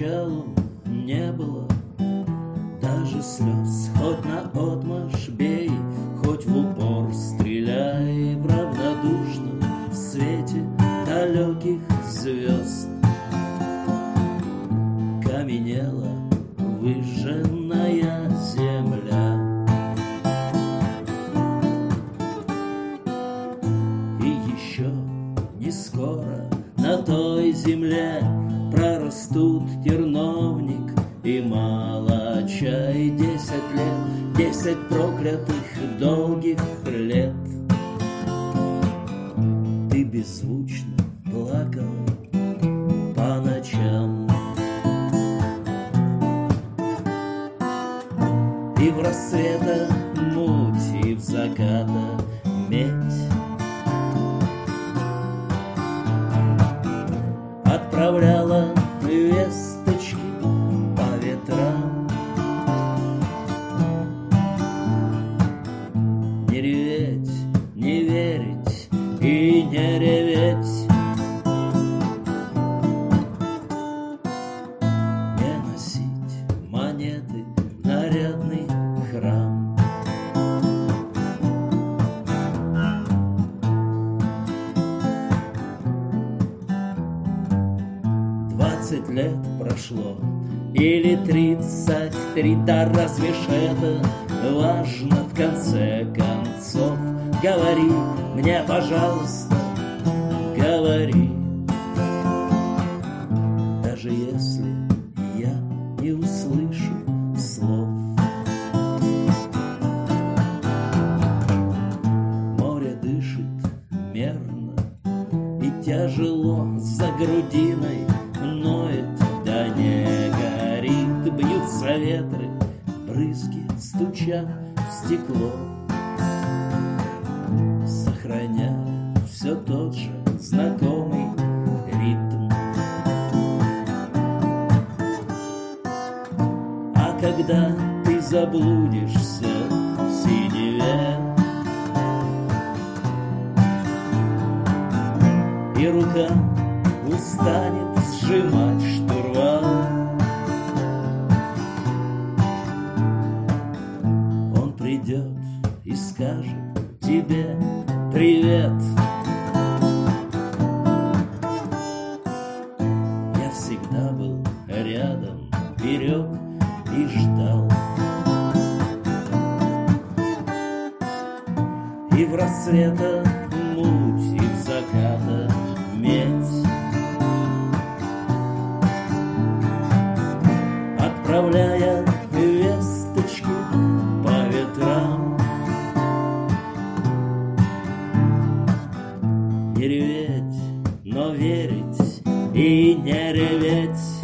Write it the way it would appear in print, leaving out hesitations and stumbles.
поначалу не было даже слез. Хоть наотмашь бей, хоть в упор стреляй, в равнодушном свете далеких звезд каменела выжженная земля. И еще не скоро на той земле прорастут терновник и молочай. 10 лет, 10 проклятых долгих лет ты беззвучно плакала по ночам. И в рассвета муть, и в заката медь отправляла весточки по ветрам. Не реветь, не верить и не реветь, не носить монеты в нарядный храм. Двадцать лет прошло, или 33, да разве ж это важно в конце концов? Говори мне, пожалуйста, говори, даже если я не услышу слов. Море дышит мерно и тяжело за грудиной ноет, да не горит. Бьются ветры, брызги стучат в стекло, сохраняя все тот же знакомый ритм. А когда ты заблудишься в синеве, и рука устанет сжимать штурвал, он придет и скажет тебе привет. Я всегда был рядом, берег и ждал. И в рассвета муть, и в заката медь отправляя весточки по ветрам. Не реветь, но верить и не реветь,